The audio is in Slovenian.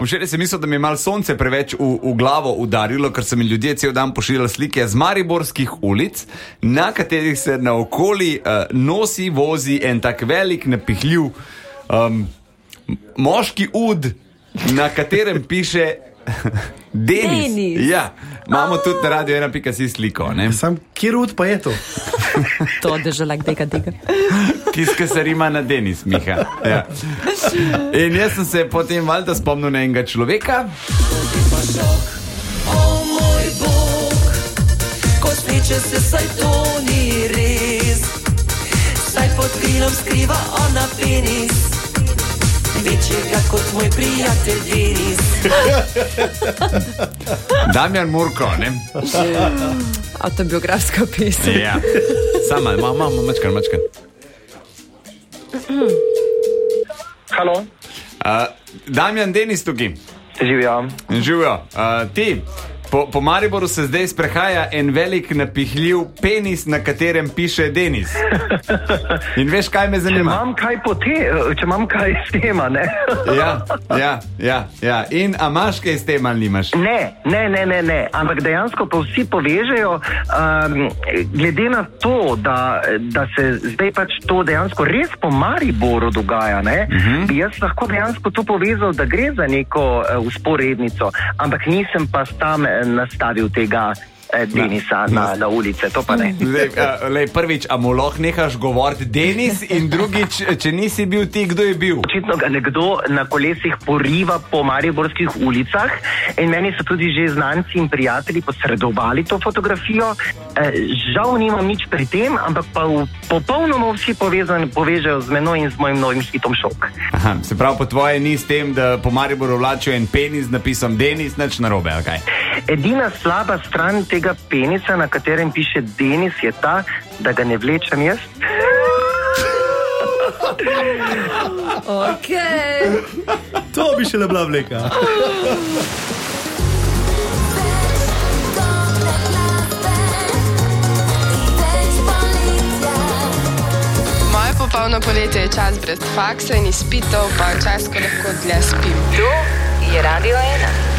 Včeraj sem mislil, da mi je malo sonce preveč v glavo udarilo, ker so mi ljudje cel dan pošiljali slike z mariborskih ulic, na katerih se naokoli vozi en tak velik, napihljiv moški ud, na katerem piše Denis. Ja, imamo tudi na Radio 1.si sliko, ne? Sam, kjer ud pa je to? To držalak tega. Tiska se rima na Denis, Miha. Ja. In jaz sem se potem valjda spomnil na enega človeka. O moj Bog, ko sliče se, saj to ni res, saj pod krilom skriva ona penis, večjega kot moj prijatelj Denis. Damjan Murko, ne? Autobiografska pesem. Ja. Sama, mačkan. Halo. Damjan, Denis tukaj. Živijo. Ti, po Mariboru se zdaj sprehaja en velik napihljiv penis, na katerem piše Denis. In veš, kaj me zanima? Če imam kaj s tema, ne? Ja. In a imaš kaj s tem ali nimaš? Ne. Ampak dejansko pa vsi povežejo, glede na to, da se zdaj pač to dejansko res po Mariboru dogaja, ne? Bi jaz lahko dejansko to povezal, da gre za neko usporednico, ampak nisem pa tam nastavil tega Denisa na ulice, to pa ne. Prvič, a mu lahko nehaš govoriti Denis, in drugič, če nisi bil ti, kdo je bil? Očitno ga nekdo na kolesih poriva po mariborskih ulicah in meni so tudi že znanci in prijatelji posredovali to fotografijo. Žal nimam nič pri tem, ampak pa popolnoma vsi povežejo z menoj in z mojim novim hitom Šok. Aha, se pravi, po tvoje ni s tem, da po Mariboru vlačijo en penis z napisom Denis, nič narobe, ali kaj? Edina slaba stran tega penisa, na katerem piše Denis, je ta, da ga ne vlečem jaz. Okej. To bi šele bila vleka. Moje popolno poletje je čas brez faksa in izpitov, pa čas, ko lahko dlje spim. To je Radio 1.